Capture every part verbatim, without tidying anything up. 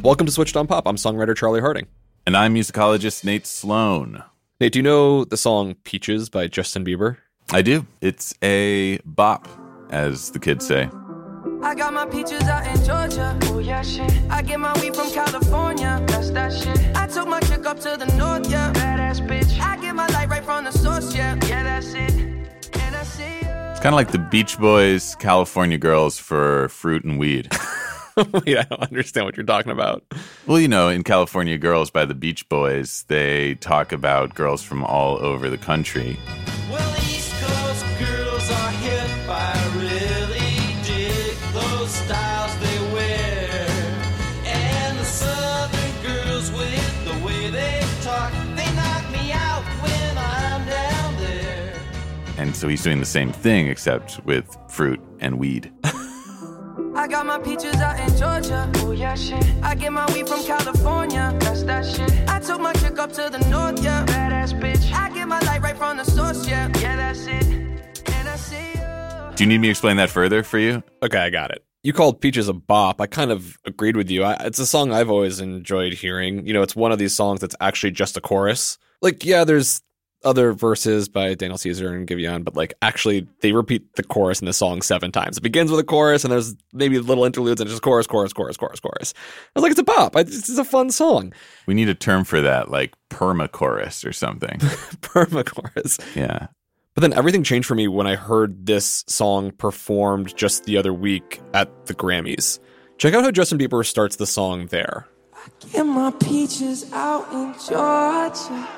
Welcome to Switched on Pop. I'm songwriter Charlie Harding. And I'm musicologist Nate Sloan. Nate, do you know the song Peaches by Justin Bieber? I do. It's a bop, as the kids say. I got my peaches out in Georgia. Oh, yeah, shit. I get my weed from California. That's that shit. I took my chick up to the north, yeah. Badass bitch. I get my light right from the source, yeah. Yeah, that's it. And I see you. It's kind of like the Beach Boys, California Girls for fruit and weed. Wait, I don't understand what you're talking about. Well, you know, in California Girls by the Beach Boys, they talk about girls from all over the country. Well, East Coast girls are hip. I really dig those styles they wear. And the Southern girls with the way they talk, they knock me out when I'm down there. And so he's doing the same thing, except with fruit and weed. I got my peaches out in Georgia. Oh, yeah, shit. I get my weed from California. That's that shit. I took my chick up to the north, yeah. Badass bitch. I get my light right from the source, yeah. Yeah, that's it. And I see you. Do you need me to explain that further for you? Okay, I got it. You called Peaches a bop. I kind of agreed with you. I, it's a song I've always enjoyed hearing. You know, it's one of these songs that's actually just a chorus. Like, yeah, there's other verses by Daniel Caesar and Giveon, but like actually they repeat the chorus in the song seven times. It begins with a chorus and there's maybe little interludes and just chorus, chorus, chorus, chorus, chorus. I was like, it's a bop. I, this is a fun song. We need a term for that, like perma-chorus or something. Perma-chorus. Yeah. But then everything changed for me when I heard this song performed just the other week at the Grammys. Check out how Justin Bieber starts the song there. I get my peaches out in Georgia.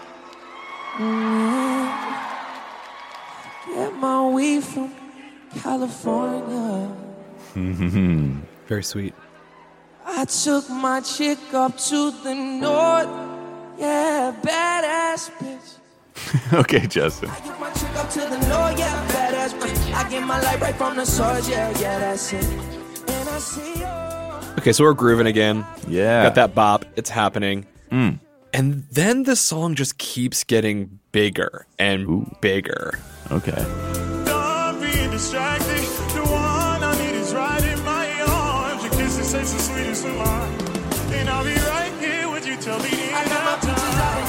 Mm-hmm. Get my weed from California. Very sweet. I took my chick up to the north. Yeah, badass bitch. Okay, Justin. I get my chick up to the north. Yeah, badass bitch. I get my light right from the source. Yeah, yeah, that's it. And I see you. Okay, so we're grooving again. Yeah. Got that bop. It's happening. Mm. And then the song just keeps getting bigger and Ooh. bigger. Okay. Don't be distracted. The one I need is right in my arms. Your kisses taste the sweetest of mine. And I'll be right here with you till the end of time.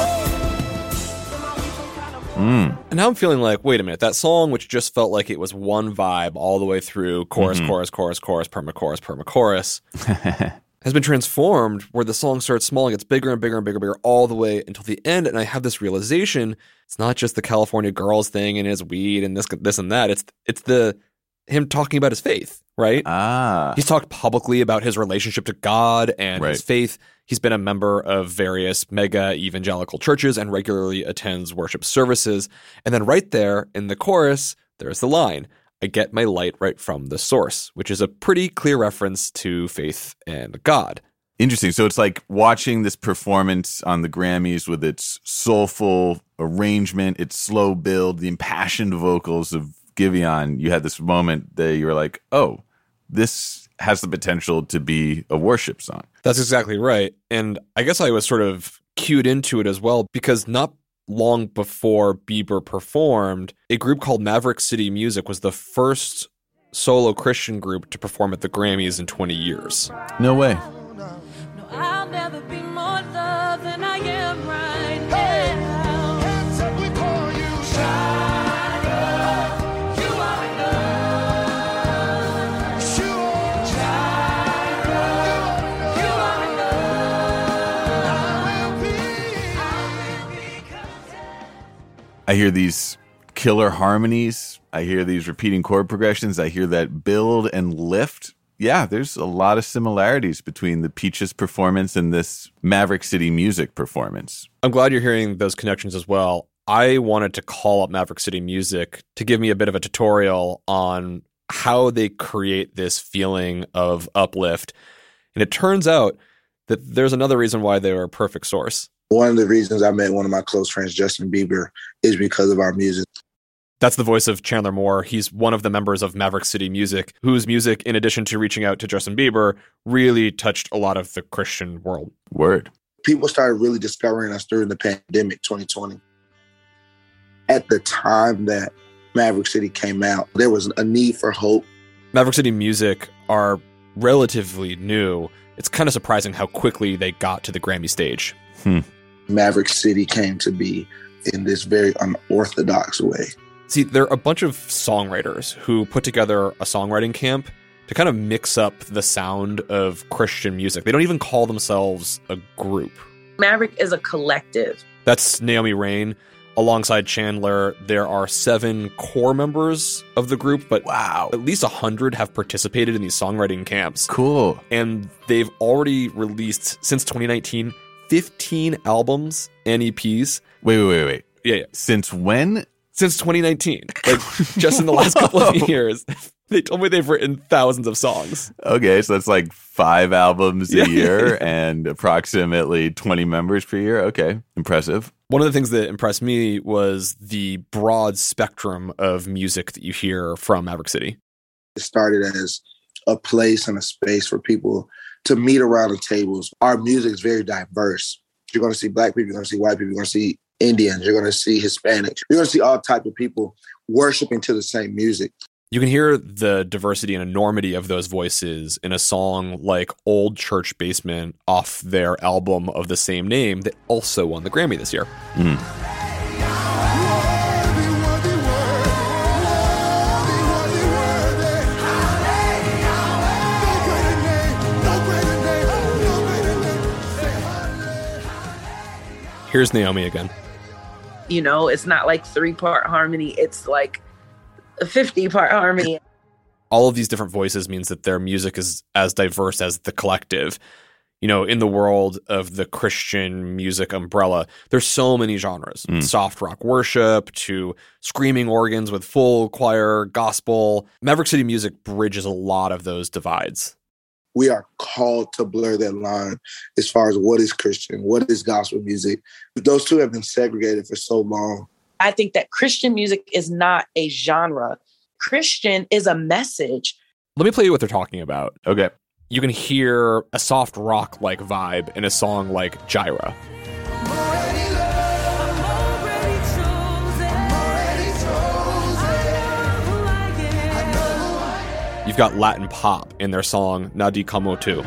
Mm. And now I'm feeling like, wait a minute, that song, which just felt like it was one vibe all the way through, chorus, mm-hmm. chorus, chorus, chorus, perma-chorus, perma-chorus, has been transformed where the song starts small and gets bigger and bigger and bigger and bigger all the way until the end. And I have this realization, it's not just the California Girls thing and his weed and this this and that. It's it's the him talking about his faith, right? Ah. He's talked publicly about his relationship to God and right. his faith. He's been a member of various mega evangelical churches and regularly attends worship services. And then right there in the chorus, there's the line, I get my light right from the source, which is a pretty clear reference to faith and God. Interesting. So it's like watching this performance on the Grammys with its soulful arrangement, its slow build, the impassioned vocals of Giveon. You had this moment that you were like, oh, this has the potential to be a worship song. That's exactly right. And I guess I was sort of cued into it as well because not long before Bieber performed, a group called Maverick City Music was the first solo Christian group to perform at the Grammys in twenty years. No way. No, I'll never be more loved than I am right now. Hands up, we call you Jireh. You are enough. Jireh. You are enough. I will be, I will be content. I hear these killer harmonies. I hear these repeating chord progressions. I hear that build and lift. Yeah, there's a lot of similarities between the Peaches performance and this Maverick City Music performance. I'm glad you're hearing those connections as well. I wanted to call up Maverick City Music to give me a bit of a tutorial on how they create this feeling of uplift. And it turns out that there's another reason why they were a perfect source. One of the reasons I met one of my close friends, Justin Bieber, is because of our music. That's the voice of Chandler Moore. He's one of the members of Maverick City Music, whose music, in addition to reaching out to Justin Bieber, really touched a lot of the Christian world. Word. People started really discovering us during the pandemic, twenty twenty. At the time that Maverick City came out, there was a need for hope. Maverick City Music are relatively new. it's kind of surprising how quickly they got to the Grammy stage. Hmm. Maverick City came to be in this very unorthodox way. See, there are a bunch of songwriters who put together a songwriting camp to kind of mix up the sound of Christian music. They don't even call themselves a group. Maverick is a collective. That's Naomi Raine. Alongside Chandler, there are seven core members of the group, but Wow. at least one hundred have participated in these songwriting camps. Cool. And they've already released, since twenty nineteen, fifteen albums and E Ps. Wait, wait, wait, wait. Yeah, yeah. Since when? Since twenty nineteen. Like, just in the last couple of years. They told me they've written thousands of songs. Okay, so that's like five albums a Yeah. year and approximately twenty members per year. Okay, impressive. One of the things that impressed me was the broad spectrum of music that you hear from Maverick City. It started as a place and a space for people to meet around the tables. Our music is very diverse. You're going to see Black people, you're going to see white people, you're going to see Indians, you're going to see Hispanics. You're going to see all types of people worshiping to the same music. You can hear the diversity and enormity of those voices in a song like Old Church Basement off their album of the same name that also won the Grammy this year. Mm. Here's Naomi again. You know, it's not like three-part harmony. It's like a fifty-part harmony. All of these different voices means that their music is as diverse as the collective. You know, in the world of the Christian music umbrella, there's so many genres. Mm. Soft rock worship to screaming organs with full choir, gospel. Maverick City Music bridges a lot of those divides. We are called to blur that line as far as what is Christian, what is gospel music. Those two have been segregated for so long. I think that Christian music is not a genre. Christian is a message. Let me play you what they're talking about. Okay. You can hear a soft rock-like vibe in a song like Gyra. You've got Latin pop in their song Nadie Como Tu.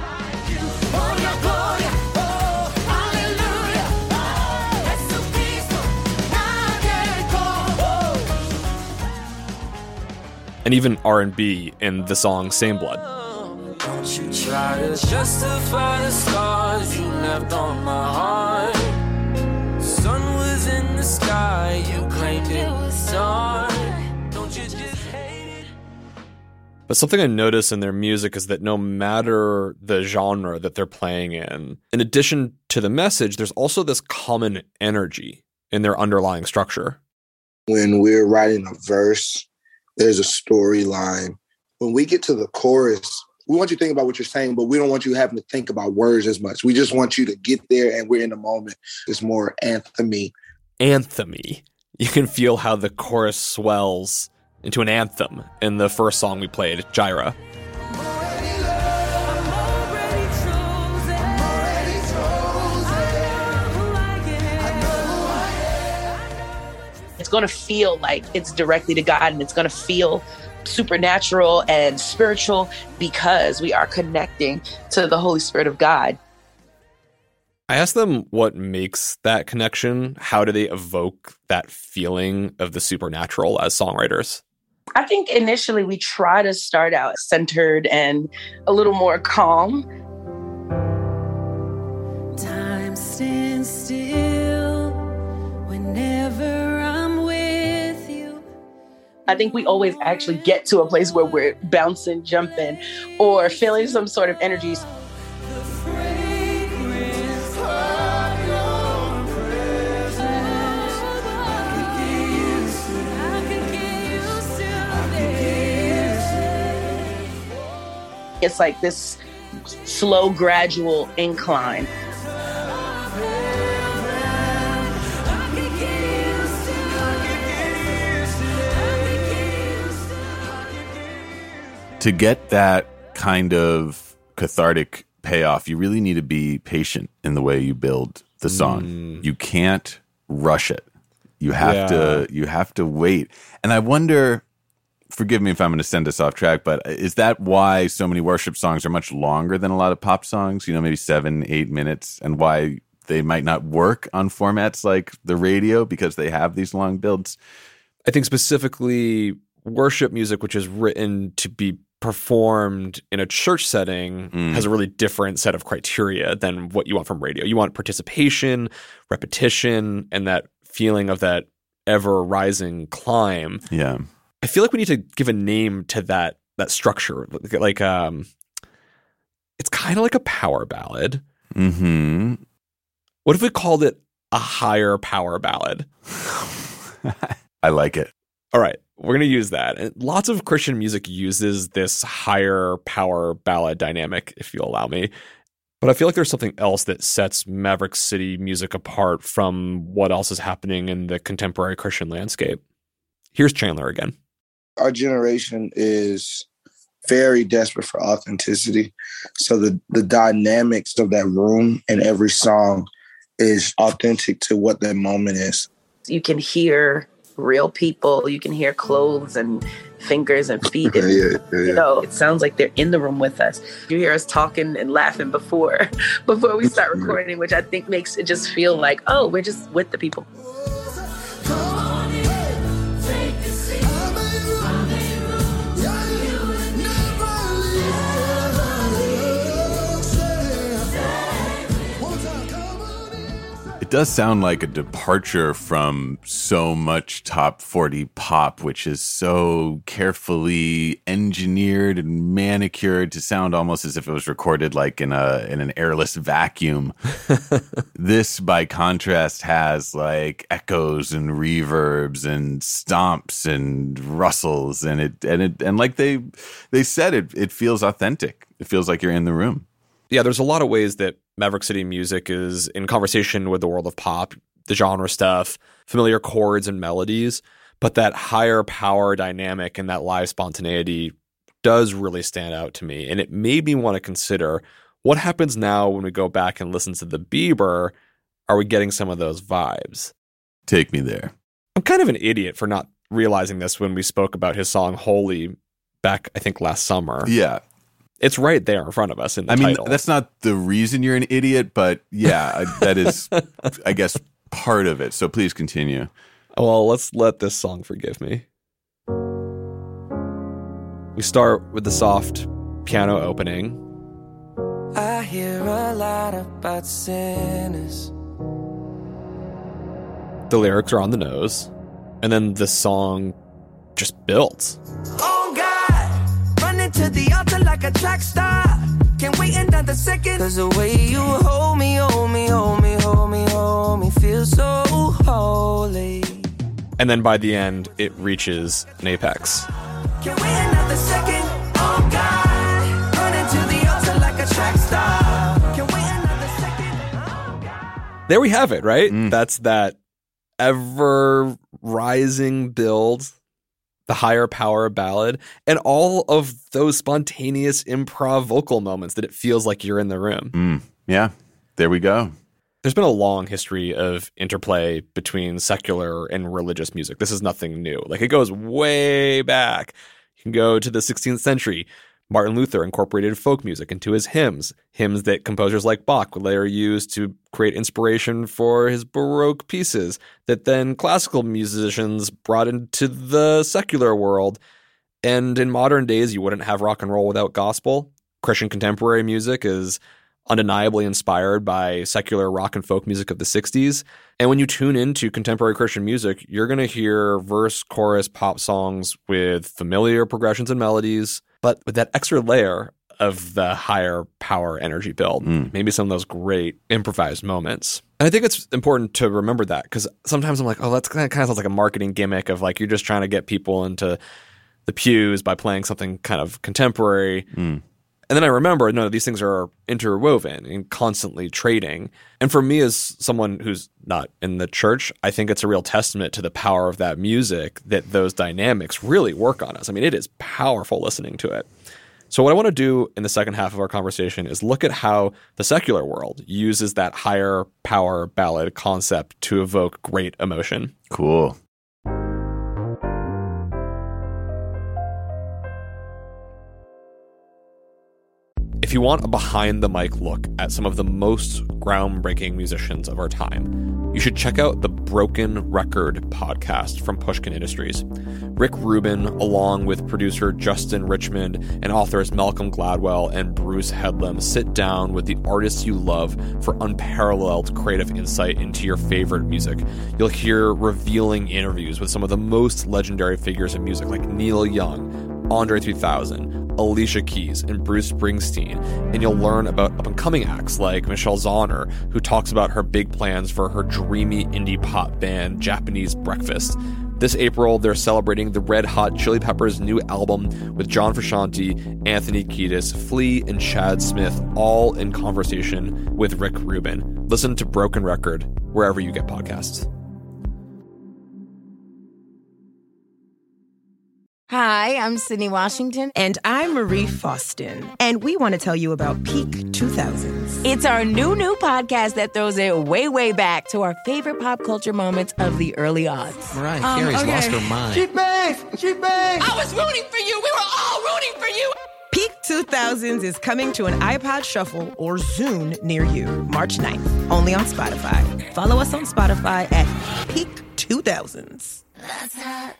And even R and B in the song Same Blood. Don't you try to justify the scars you left on my heart. Sun was in the sky, you claimed it was dark. Don't you just hate it? But something I notice in their music is that no matter the genre that they're playing in, in addition to the message, there's also this common energy in their underlying structure. When we're writing a verse, there's a storyline. When we get to the chorus, we want you to think about what you're saying, but we don't want you having to think about words as much. We just want you to get there and we're in the moment. It's more anthem-y. Anthem-y. You can feel how the chorus swells into an anthem in the first song we played, Gyra. It's going to feel like it's directly to God, and it's going to feel supernatural and spiritual because we are connecting to the Holy Spirit of God. I asked them what makes that connection. How do they evoke that feeling of the supernatural as songwriters? I think initially we try to start out centered and a little more calm. Time stands still whenever I'm with you. I think we always actually get to a place where we're bouncing, jumping, or feeling some sort of energy. The fragrance of your presence. I could get used to it. I could get used to it. It's like this slow, gradual incline. To get that kind of cathartic payoff, you really need to be patient in the way you build the song. Mm. You can't rush it. You have Yeah. to you have to wait. And I wonder forgive me if I'm going to send us off track, but is that why so many worship songs are much longer than a lot of pop songs? You know, maybe seven, eight minutes, and why they might not work on formats like the radio because they have these long builds? I think specifically worship music, which is written to be performed in a church setting, Mm. has a really different set of criteria than what you want from radio. You want participation, repetition, and that feeling of that ever rising climb. Yeah. I feel like we need to give a name to that that structure. Like, like um, it's kind of like a power ballad. Mm-hmm. What if we called it a higher power ballad? I like it. All right, we're going to use that. And lots of Christian music uses this higher power ballad dynamic, if you'll allow me. But I feel like there's something else that sets Maverick City music apart from what else is happening in the contemporary Christian landscape. Here's Chandler again. Our generation is very desperate for authenticity. So the, the dynamics of that room and every song is authentic to what that moment is. You can hear real people. You can hear clothes and fingers and feet. Yeah, yeah, yeah, You yeah. know, it sounds like they're in the room with us. You hear us talking and laughing before before we start recording, which I think makes it just feel like, oh, we're just with the people. It does sound like a departure from so much top forty pop, which is so carefully engineered and manicured to sound almost as if it was recorded like in a in an airless vacuum. This, by contrast, has like echoes and reverbs and stomps and rustles, and it and it and like they they said, it it feels authentic. It feels like you're in the room. Yeah, there's a lot of ways that Maverick City music is in conversation with the world of pop, the genre stuff, familiar chords and melodies, but that higher power dynamic and that live spontaneity does really stand out to me. And it made me want to consider what happens now when we go back and listen to the Bieber. Are we getting some of those vibes? Take me there. I'm kind of an idiot for not realizing this when we spoke about his song Holy back, I think, last summer. Yeah. It's right there in front of us in the I mean, title. that's not the reason you're an idiot, but yeah, I- that is, I guess, part of it. So please continue. Well, let's let this song forgive me. We start with the soft piano opening. I hear a lot about sinners. The lyrics are on the nose. And then the song just builds. Oh God, running to the altar like a track star. Can't wait another second. Cause the way you hold me, hold me, hold me, hold me, hold me, feels so holy. And then by the end, it reaches an apex. Can't wait another second. Oh God, running to the altar like a track star. Can't wait another second. Oh God. There we have it, right? That's that ever rising build, the higher power ballad, and all of those spontaneous improv vocal moments that it feels like you're in the room. Mm, yeah, there we go. There's been a long history of interplay between secular and religious music. This is nothing new. Like, it goes way back. You can go to the sixteenth century. Martin Luther incorporated folk music into his hymns, hymns that composers like Bach would later use to create inspiration for his Baroque pieces that then classical musicians brought into the secular world. And in modern days, you wouldn't have rock and roll without gospel. Christian contemporary music is undeniably inspired by secular rock and folk music of the sixties. And when you tune into contemporary Christian music, you're going to hear verse, chorus, pop songs with familiar progressions and melodies, but with that extra layer of the higher power energy build. Mm. Maybe some of those great improvised moments. And I think it's important to remember that, because sometimes I'm like, oh, that's kind of, kind of sounds like a marketing gimmick of like, you're just trying to get people into the pews by playing something kind of contemporary. Mm. And then I remember, no, these things are interwoven and constantly trading. And for me, as someone who's not in the church, I think it's a real testament to the power of that music that those dynamics really work on us. I mean, it is powerful listening to it. So what I want to do in the second half of our conversation is look at how the secular world uses that higher power ballad concept to evoke great emotion. Cool. If you want a behind-the-mic look at some of the most groundbreaking musicians of our time, you should check out the Broken Record podcast from Pushkin Industries. Rick Rubin, along with producer Justin Richmond and authors Malcolm Gladwell and Bruce Headlam, sit down with the artists you love for unparalleled creative insight into your favorite music. You'll hear revealing interviews with some of the most legendary figures in music like Neil Young, Andre three thousand, Alicia Keys, and Bruce Springsteen, and you'll learn about up-and-coming acts like Michelle Zauner, who talks about her big plans for her dreamy indie pop band Japanese Breakfast. This April, they're celebrating the Red Hot Chili Peppers' new album with John Frusciante, Anthony Kiedis, Flea, and Chad Smith, all in conversation with Rick Rubin. Listen to Broken Record wherever you get podcasts. Hi, I'm Sydney Washington. And I'm Marie Faustin. And we want to tell you about Peak two thousands. It's our new, new podcast that throws it way, way back to our favorite pop culture moments of the early aughts. Mariah Um, Carey's okay. lost her mind. She bangs! She bangs! I was rooting for you. We were all rooting for you. Peak two thousands is coming to an iPod Shuffle or Zune near you, March ninth, only on Spotify. Follow us on Spotify at Peak two thousands. That's hot.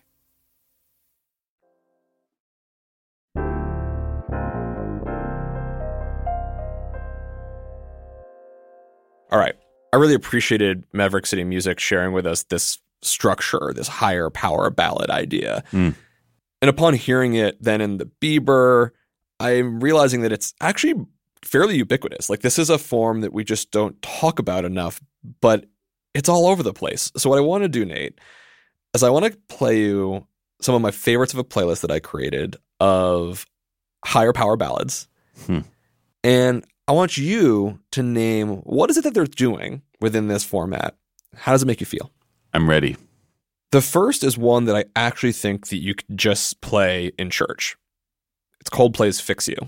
All right. I really appreciated Maverick City Music sharing with us this structure, this higher power ballad idea. Mm. And upon hearing it then in the Bieber, I'm realizing that it's actually fairly ubiquitous. Like, this is a form that we just don't talk about enough, but it's all over the place. So what I want to do, Nate, is I want to play you some of my favorites of a playlist that I created of higher power ballads. Hmm. And I want you to name, what is it that they're doing within this format? How does it make you feel? I'm ready. The first is one that I actually think that you could just play in church. It's Coldplay's Fix You.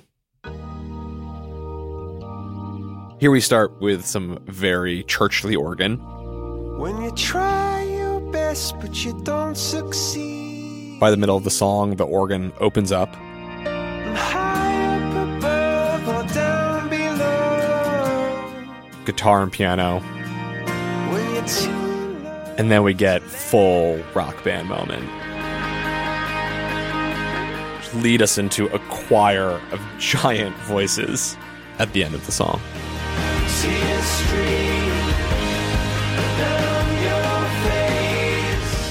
Here we start with some very churchly organ. When you try your best, but you don't succeed. By the middle of the song, the organ opens up. High up above or down below. Guitar and piano. When you're too low. And then we get full rock band moment. Lead us into a choir of giant voices at the end of the song. Tears stream down your face.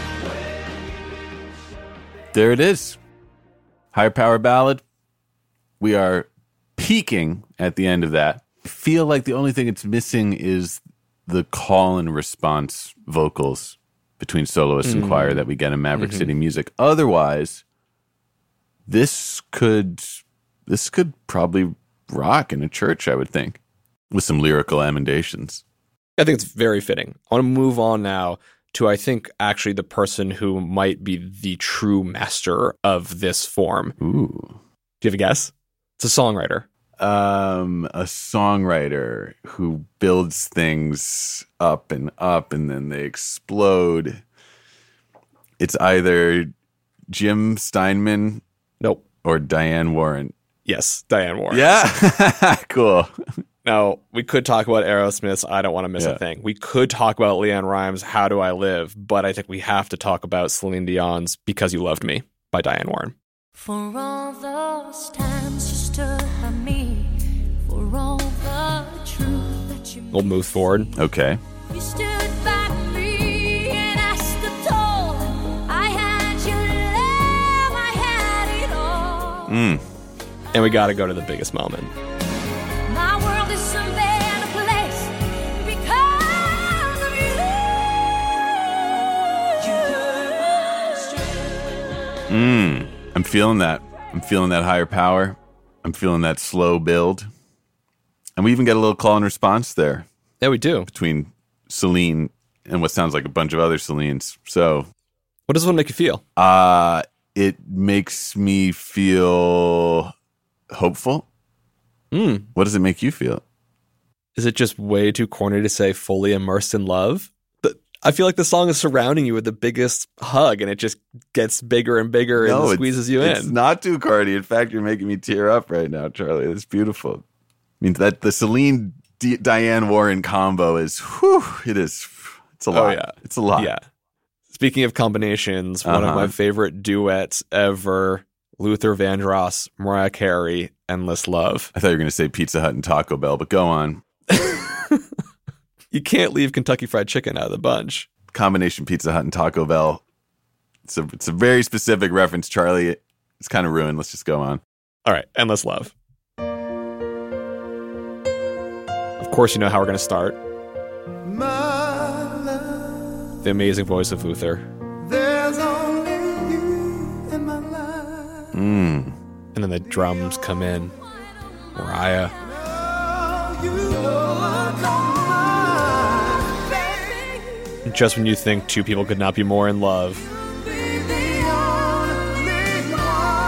There it is. Higher power ballad. We are peaking at the end of that. I feel like the only thing it's missing is the call and response vocals between soloist and choir that we get in Maverick City Music. Otherwise, this could this could probably rock in a church, I would think, with some lyrical emendations. I think it's very fitting. I want to move on now to, I think, actually the person who might be the true master of this form. Ooh. Do you have a guess? It's a songwriter. Um, a songwriter who builds things up and up and then they explode. It's either Jim Steinman Nope. or Diane Warren. Yes, Diane Warren. Yeah. Cool. Now, we could talk about Aerosmith's I Don't Want to Miss Yeah. a Thing. We could talk about Leanne Rimes' How Do I Live? But I think we have to talk about Celine Dion's Because You Loved Me by Diane Warren. For all those times you stood by me, for all the truth that you We'll move forward. Okay. You stood by me and I stood tall. I had your love, I had it all. Mm. And we got to go to the biggest moment. My world is some better place because of you. Mm. I'm feeling that. I'm feeling that higher power. I'm feeling that slow build. And we even get a little call and response there Yeah, we do. between Celine and what sounds like a bunch of other Celines. So What does one make you feel? uh, it makes me feel hopeful. Mm. What does it make you feel? Is it just way too corny to say fully immersed in love? But I feel like the song is surrounding you with the biggest hug, and it just gets bigger and bigger No, and it's- squeezes you It's in. not too cardy. In fact, you're making me tear up right now, Charlie. It's beautiful. I mean, that the Celine D- Diane Warren combo is, whew, it is, it's a lot. Oh, yeah. It's a lot. Yeah. Speaking of combinations, one of Uh-huh. my favorite duets ever, Luther Vandross, Mariah Carey, Endless Love. I thought you were going to say Pizza Hut and Taco Bell, but go on. You can't leave Kentucky Fried Chicken out of the bunch. Combination Pizza Hut and Taco Bell. It's a, it's a very specific reference, Charlie. It's kind of ruined. Let's just go on. All right, Endless Love. Of course, you know how we're going to start. The amazing voice of Luther. There's only you in my life. Mm. And then the drums come in. Mariah. You know I'm not mine. Just when you think two people could not be more in love, Be the only one.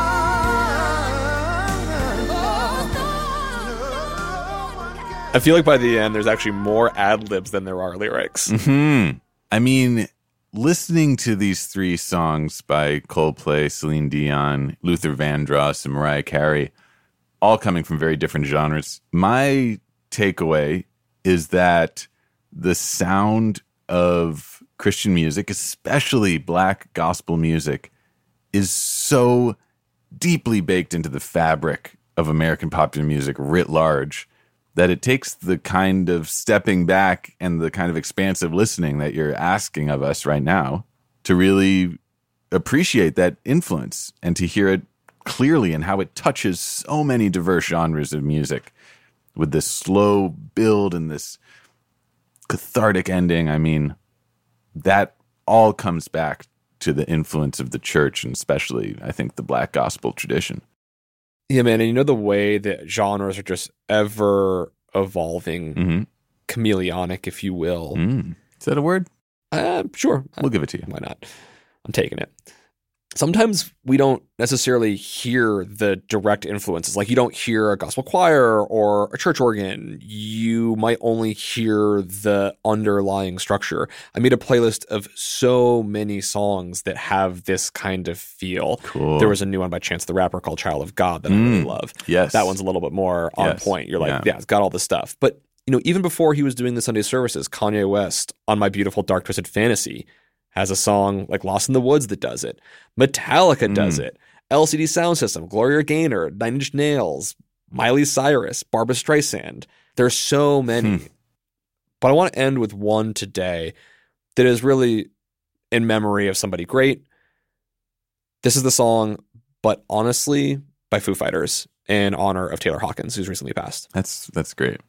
I feel like by the end, there's actually more ad-libs than there are lyrics. Hmm. I mean, listening to these three songs by Coldplay, Celine Dion, Luther Vandross, and Mariah Carey, all coming from very different genres, my takeaway is that the sound of Christian music, especially black gospel music, is so deeply baked into the fabric of American popular music writ large that it takes the kind of stepping back and the kind of expansive listening that you're asking of us right now to really appreciate that influence and to hear it clearly and how it touches so many diverse genres of music with this slow build and this cathartic ending. I mean, that all comes back to the influence of the church and especially, I think, the black gospel tradition. Yeah, man, and you know the way that genres are just ever evolving, Mm-hmm. chameleonic, if you will. Mm. Is that a word? Uh, sure. We'll give it to you. Why not? I'm taking it. Sometimes we don't necessarily hear the direct influences. Like you don't hear a gospel choir or a church organ. You might only hear the underlying structure. I made a playlist of so many songs that have this kind of feel. Cool. There was a new one by Chance the Rapper called Child of God that I really Mm. love. Yes. That one's a little bit more on Yes. point. You're like, Yeah. yeah, it's got all this stuff. But, you know, even before he was doing the Sunday services, Kanye West on My Beautiful Dark Twisted Fantasy has a song like Lost in the Woods that does it. Metallica does Mm. it. L C D Sound System, Gloria Gaynor, Nine Inch Nails, Miley Cyrus, Barbra Streisand. There's so many. Hmm. But I want to end with one today that is really in memory of somebody great. This is the song, But Honestly, by Foo Fighters in honor of Taylor Hawkins, who's recently passed. That's that's great.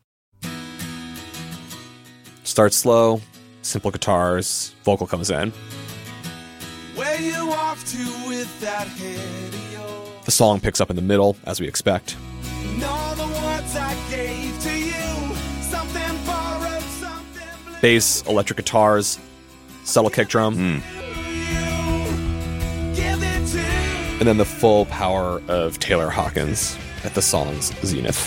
Starts slow, simple guitars, vocal comes in. Where you off to with that head of yours? The song picks up in the middle, as we expect. And all the words I gave to you, something borrowed, something blue. Bass, electric guitars, subtle kick drum, Mm. Give it to and then the full power of Taylor Hawkins at the song's zenith.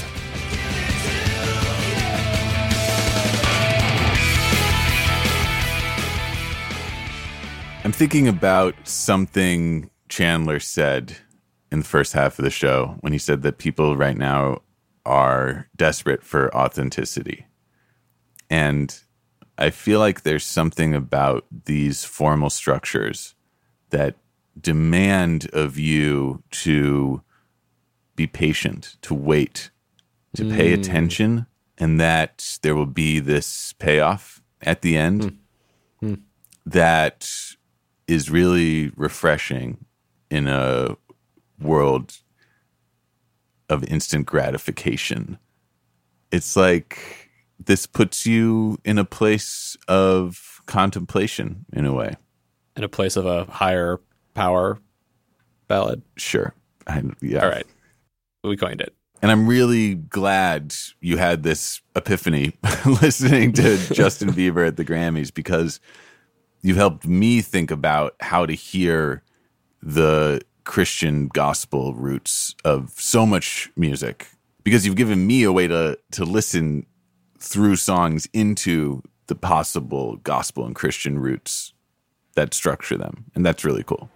I'm thinking about something Chandler said in the first half of the show when he said that people right now are desperate for authenticity. And I feel like there's something about these formal structures that demand of you to be patient, to wait, to pay Mm. attention, and that there will be this payoff at the end Mm. Mm. that is really refreshing in a world of instant gratification. It's like this puts you in a place of contemplation in a way. In a place of a higher power ballad. Sure. I, yeah. All right. We coined it. And I'm really glad you had this epiphany listening to Justin Bieber at the Grammys, because you've helped me think about how to hear the Christian gospel roots of so much music, because you've given me a way to to listen through songs into the possible gospel and Christian roots that structure them. And that's really cool.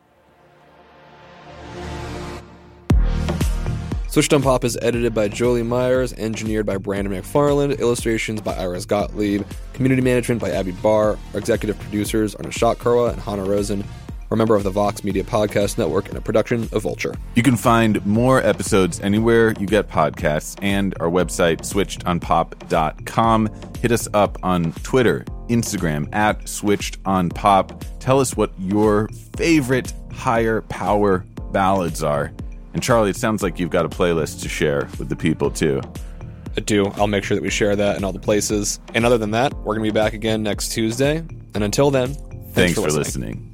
Switched on Pop is edited by Jolie Myers, engineered by Brandon McFarland, illustrations by Iris Gottlieb, community management by Abby Barr. Our executive producers are Nishat Kurwa and Hannah Rosen. We're a member of the Vox Media Podcast Network and a production of Vulture. You can find more episodes anywhere you get podcasts and our website, switched on pop dot com. Hit us up on Twitter, Instagram, at switched on pop. Tell us what your favorite higher power ballads are. And Charlie, it sounds like you've got a playlist to share with the people too. I do. I'll make sure that we share that in all the places. And other than that, we're going to be back again next Tuesday. And until then, thanks, thanks for for listening. listening.